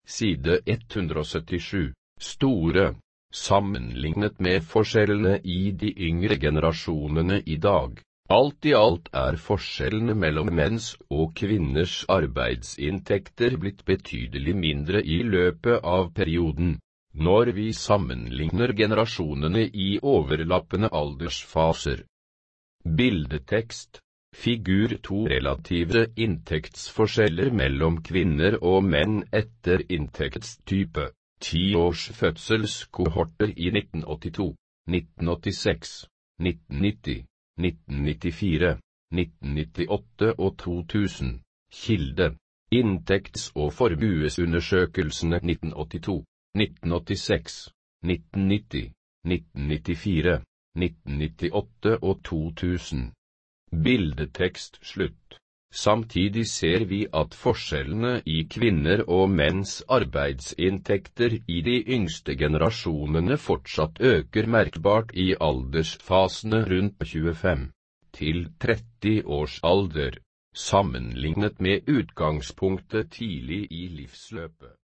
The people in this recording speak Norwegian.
side 177, store, sammenlignet med forskjellene i de yngre generasjonene i dag. Alt i alt forskjellene mellom menns og kvinners arbeidsinntekter blitt betydelig mindre i løpet av perioden, når vi sammenligner generasjonene i overlappende aldersfaser. Bildetekst. Figur 2. Relative inntektsforskjeller mellom kvinner og menn etter inntektstype. 10 års fødselskohorter i 1982, 1986, 1990. 1994, 1998 og 2000. Kilde. Inntekts- og formuesundersøkelsene 1982, 1986, 1990, 1994, 1998 og 2000. Bildetekst slutt. Samtidig ser vi at forskjellene i kvinner og menns arbeidsinntekter i de yngste generasjonene fortsatt øker merkbart i aldersfasene rundt 25 til 30 års alder, sammenlignet med utgangspunktet tidlig i livsløpet.